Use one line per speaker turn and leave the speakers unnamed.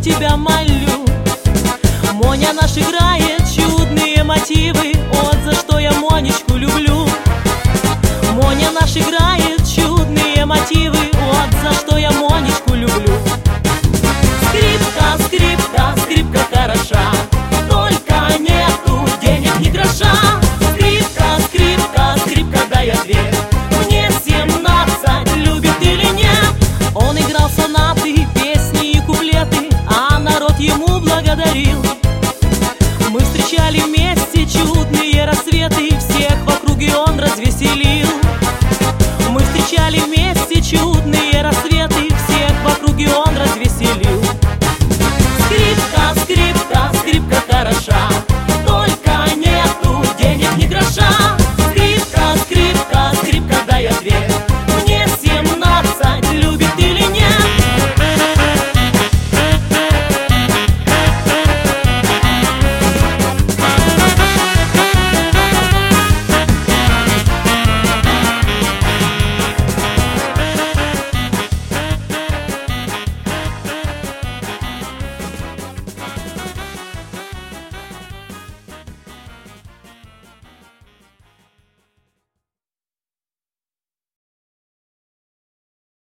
тебя молю. Моня наш играет чудные мотивы, вот за что я Монечку люблю. Моня наш играет чудные мотивы, вот за что я Монечку люблю. Скрипка, скрипка, скрипка хороша, только нету денег ни гроша. Скрипка, скрипка, скрипка, дай ответ, мне 17, любит или нет? Он играл сонаты, песни и куплеты, а народ ему благодарил.